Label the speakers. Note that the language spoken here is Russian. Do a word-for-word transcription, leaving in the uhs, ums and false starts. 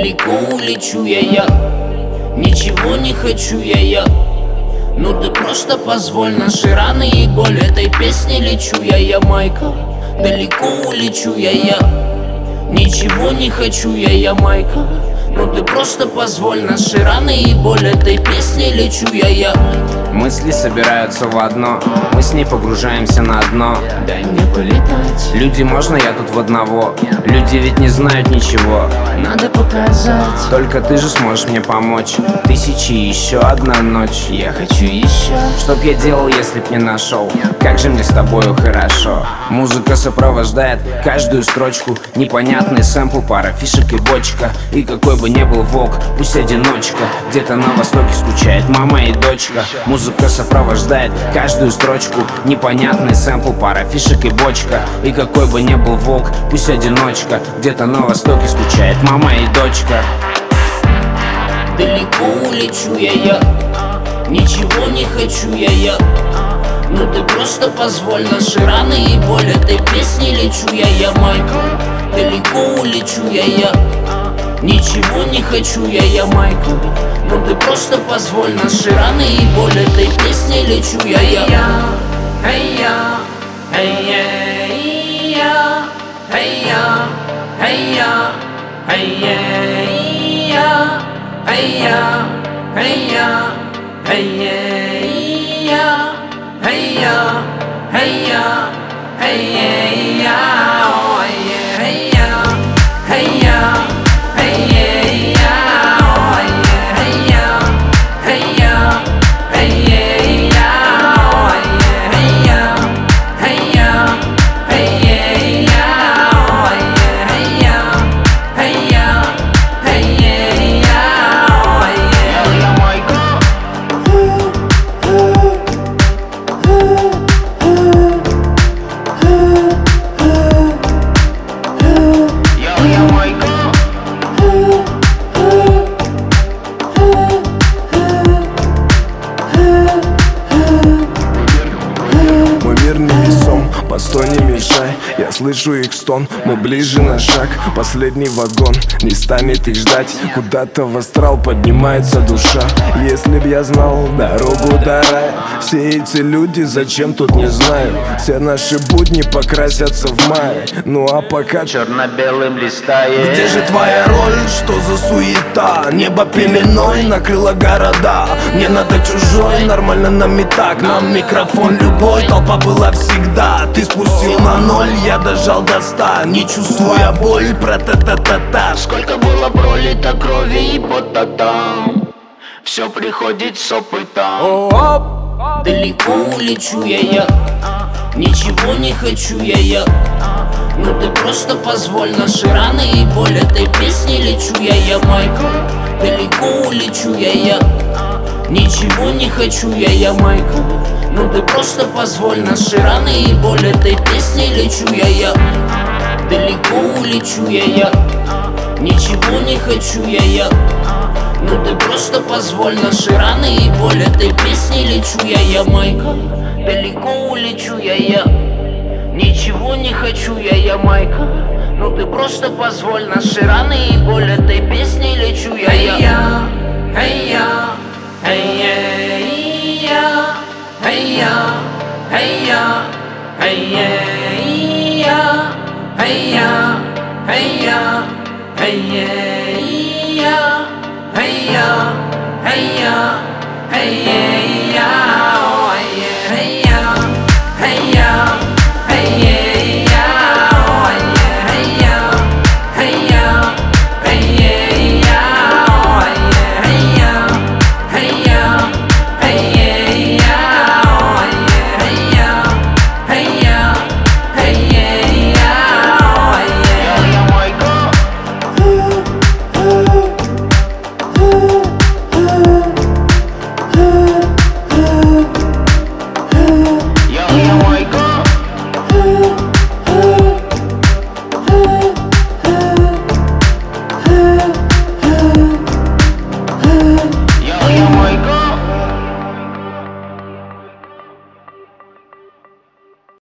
Speaker 1: Далеко улечу я, я ничего не хочу я, я Ну ты просто позволь, наши раны и боль этой песни лечу я, я Майка. Далеко улечу я, я ничего не хочу я, я Майка. Ну ты просто позволь, наши раны и боль этой песни лечу я, я
Speaker 2: Мысли собираются в одно, мы с ней погружаемся на дно.
Speaker 1: Дай мне полетать.
Speaker 2: Люди, можно я тут в одного? Люди ведь не знают ничего.
Speaker 1: Надо показать.
Speaker 2: Только ты же сможешь мне помочь. Тысячи и еще одна ночь.
Speaker 1: Я хочу еще.
Speaker 2: Чтоб я делал, если б не нашел? Как же мне с тобою хорошо. Музыка сопровождает каждую строчку. Непонятный сэмпл, пара фишек и бочка. И какой бы ни был волк, пусть одиночка. Где-то на востоке скучает мама и дочка. Музыка сопровождает каждую строчку. Непонятный сэмпл, пара фишек и бочка. И какой бы ни был волк, пусть одиночка. Где-то на востоке скучает мама и дочка.
Speaker 1: Далеко улечу я, я ничего не хочу я, я Ну ты просто позволь, наши раны и боль этой песни лечу я, я Майка. Далеко улечу я, я ничего не хочу я, я Майка. Ну ты просто позволь, наши раны и боль этой песни лечу я, я Эй я, эй я, эй я, эй я, эй я, эй я, эй я, эй я, эй я, эй я, эй я, эй я, эй
Speaker 3: Постой, не мешай, я слышу их стон. Мы ближе на шаг, последний вагон. Не станет их ждать, куда-то в астрал поднимается душа. Если б я знал дорогу до рая, все эти люди зачем тут не знаю. Все наши будни покрасятся в мае. Ну а пока
Speaker 2: черно-белым листает.
Speaker 3: Где же твоя роль, что за суета? Небо пеленой накрыло города. Мне надо чужой, нормально нам и так. Нам микрофон любой, толпа была всегда. Ты спустил на ноль, я дожал до ста. Не чувствуя боль, про-та-та-та-та.
Speaker 1: Сколько было пролито крови и пота там. Все приходит с опытом. Далеко улечу я, я ничего не хочу я, я Ну ты просто позволь, наши раны и боль этой песни лечу я, я Майка. Далеко улечу я, я ничего не хочу я, я Майка. Ну ты просто позволь, наши раны и боль этой песни лечу я, я Далеко улечу я, я ничего не хочу я, я Ну ты просто позволь, наши раны и боль этой песни лечу я, я Майка. Далеко улечу я, я ничего не хочу я, я Майка. Ну ты просто позволь, наши раны и боль этой песни лечу я, я Эй я, эй я, эй я, эй я, эй я, эй я, эй я, эй я, эй я, эй я, эй я, эй я, эй я, эй я.